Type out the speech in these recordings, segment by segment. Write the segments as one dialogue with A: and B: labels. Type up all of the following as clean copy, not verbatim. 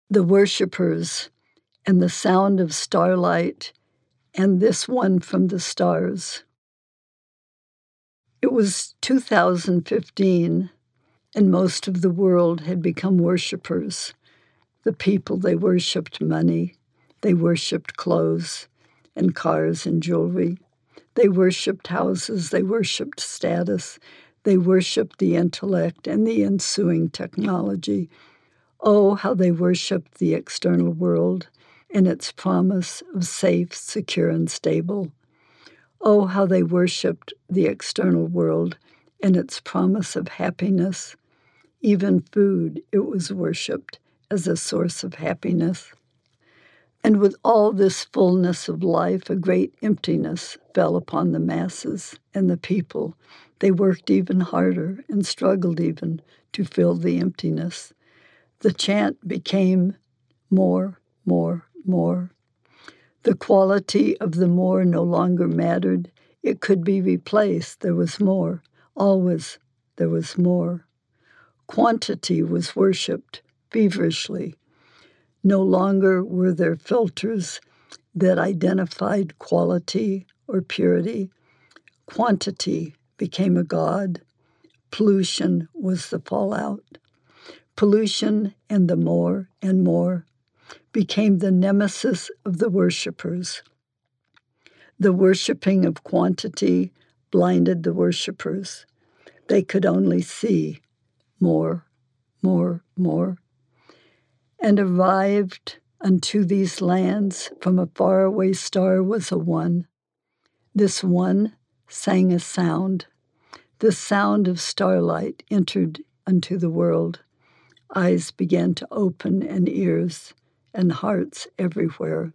A: The worshippers and the sound of starlight and this one from the stars. It was 2015, and most of the world had become worshippers. The people, they worshipped money, they worshipped clothes and cars and jewelry. They worshipped houses, they worshipped status, they worshipped the intellect and the ensuing technology. Oh, how they worshipped the external world and its promise of safe, secure, and stable. Oh, how they worshipped the external world and its promise of happiness. Even food, it was worshipped as a source of happiness. And with all this fullness of life, a great emptiness fell upon the masses and the people. They worked even harder and struggled even to fill the emptiness. The chant became more, more, more. The quality of the more no longer mattered. It could be replaced. There was more. Always there was more. Quantity was worshipped feverishly. No longer were there filters that identified quality or purity. Quantity became a god. Pollution was the fallout. Pollution and the more and more became the nemesis of the worshippers. The worshipping of quantity blinded the worshippers. They could only see more, more, more. And arrived unto these lands from a faraway star was a one. This one sang a sound. The sound of starlight entered unto the world. Eyes began to open and ears and hearts everywhere.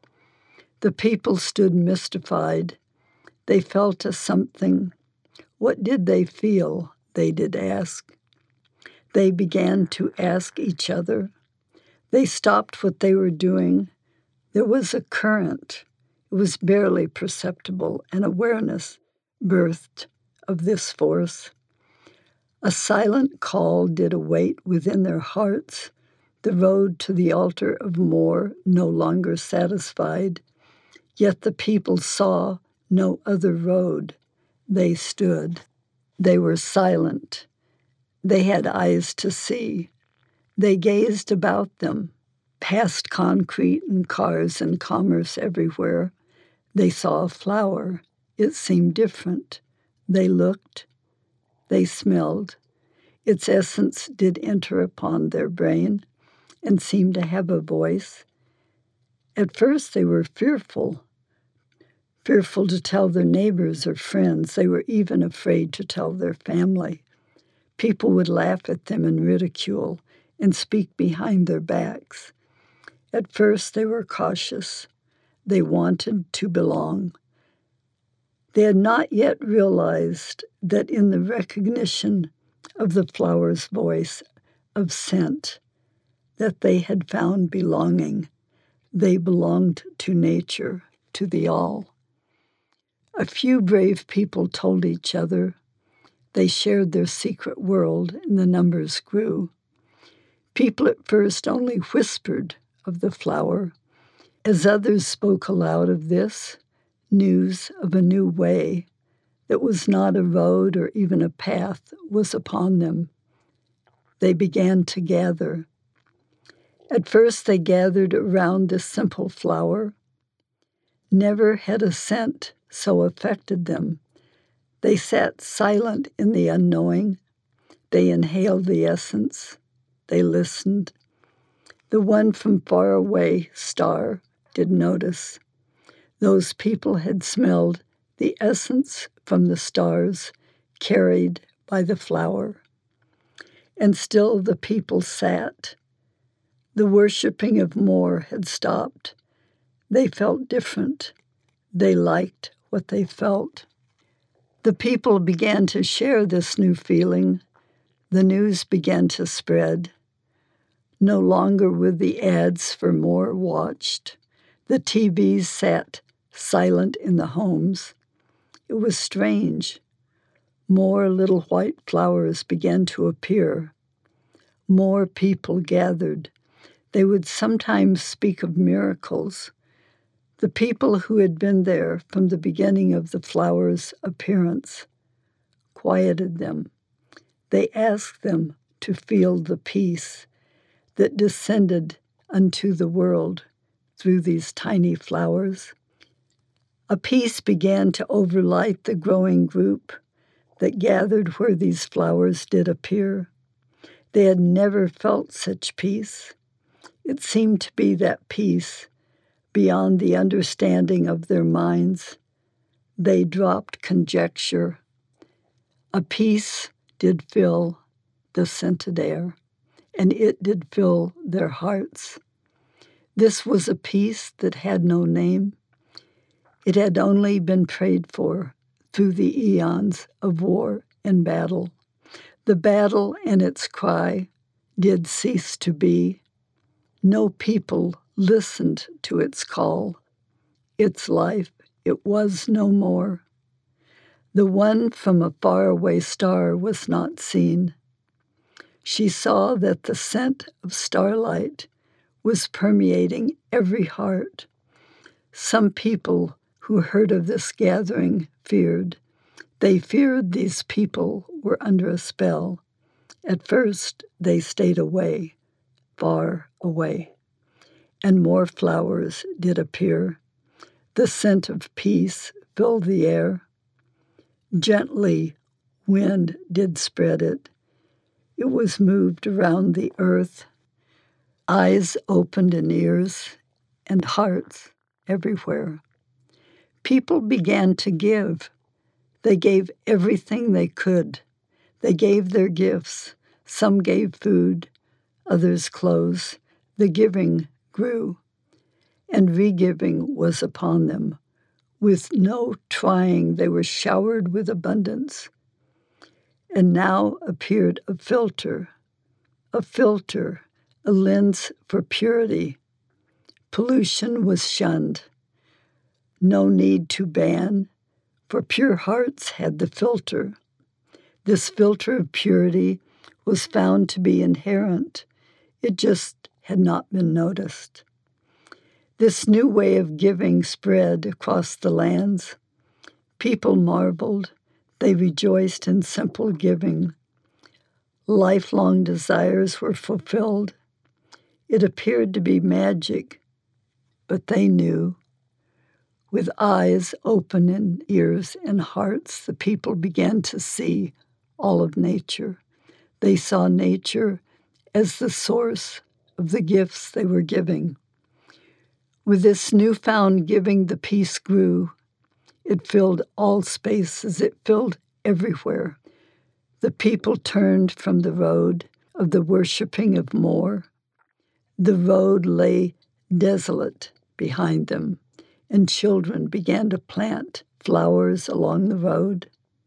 A: The people stood mystified. They felt a something. What did they feel? They did ask. They began to ask each other. They stopped what they were doing. There was a current. It was barely perceptible, an awareness birthed of this force. A silent call did await within their hearts, the road to the altar of more no longer satisfied. Yet the people saw no other road. They stood. They were silent. They had eyes to see. They gazed about them, past concrete and cars and commerce everywhere. They saw a flower. It seemed different. They looked. They smelled. Its essence did enter upon their brain and seemed to have a voice. At first they were fearful to tell their neighbors or friends. They were even afraid to tell their family. People would laugh at them and ridicule and speak behind their backs. At first they were cautious. They wanted to belong. They had not yet realized that in the recognition of the flower's voice of scent, that they had found belonging. They belonged to nature, to the all. A few brave people told each other. They shared their secret world, and the numbers grew. People at first only whispered of the flower. As others spoke aloud of this, news of a new way that was not a road or even a path was upon them. They began to gather. At first they gathered around this simple flower. Never had a scent so affected them. They sat silent in the unknowing. They inhaled the essence. They listened. The one from far away, star, did notice. Those people had smelled the essence from the stars carried by the flower. And still the people sat. The worshipping of more had stopped. They felt different. They liked what they felt. The people began to share this new feeling. The news began to spread. No longer were the ads for more watched. The TVs sat silent in the homes. It was strange. More little white flowers began to appear. More people gathered. They would sometimes speak of miracles. The people who had been there from the beginning of the flower's appearance quieted them. They asked them to feel the peace that descended unto the world through these tiny flowers. A peace began to overlight the growing group that gathered where these flowers did appear. They had never felt such peace. It seemed to be that peace beyond the understanding of their minds. They dropped conjecture. A peace did fill the scented air, and it did fill their hearts. This was a peace that had no name. It had only been prayed for through the eons of war and battle. The battle and its cry did cease to be. No people listened to its call. Its life, it was no more. The one from a faraway star was not seen. She saw that the scent of starlight was permeating every heart. Some people who heard of this gathering feared. They feared these people were under a spell. At first, they stayed away, far away. And more flowers did appear. The scent of peace filled the air. Gently, wind did spread it. It was moved around the earth. Eyes opened and ears and hearts everywhere. People began to give. They gave everything they could. They gave their gifts. Some gave food, others clothes. The giving grew, and re-giving was upon them. With no trying, they were showered with abundance. And now appeared a filter, a lens for purity. Pollution was shunned. No need to ban, for pure hearts had the filter. This filter of purity was found to be inherent. It just had not been noticed. This new way of giving spread across the lands. People marveled. They rejoiced in simple giving. Lifelong desires were fulfilled. It appeared to be magic, but they knew. With eyes open and ears and hearts, the people began to see all of nature. They saw nature as the source of the gifts they were giving. With this newfound giving, the peace grew. It filled all spaces. It filled everywhere. The people turned from the road of the worshiping of more. The road lay desolate behind them, and children began to plant flowers along the road.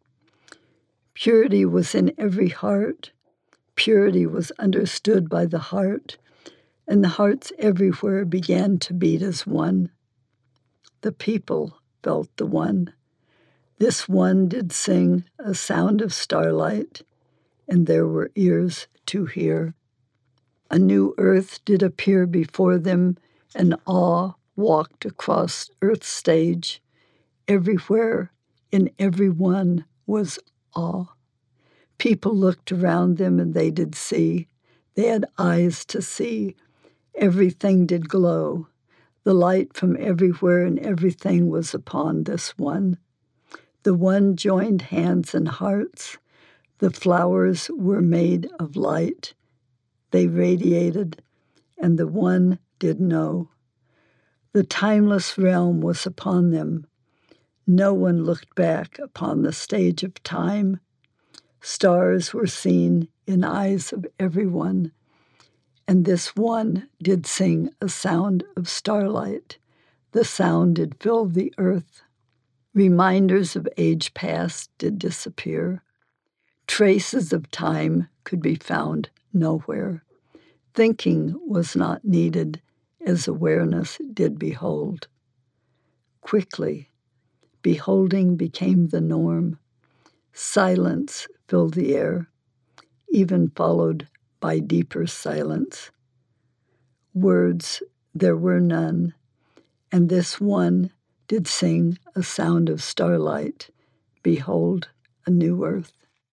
A: Purity was in every heart. Purity was understood by the heart, and the hearts everywhere began to beat as one. The people felt the one. This one did sing a sound of starlight, and there were ears to hear. A new earth did appear before them, and awe walked across earth's stage. Everywhere, in every one, was awe. People looked around them, and they did see. They had eyes to see. Everything did glow. The light from everywhere and everything was upon this one. The one joined hands and hearts. The flowers were made of light. They radiated, and the one did know. The timeless realm was upon them. No one looked back upon the stage of time. Stars were seen in eyes of everyone, and this one did sing a sound of starlight. The sound did fill the earth. Reminders of age past did disappear. Traces of time could be found nowhere. Thinking was not needed, as awareness did behold. Quickly, beholding became the norm. Silence filled the air, even followed by deeper silence. words there were none, and this one did sing a sound of starlight, behold, a new earth.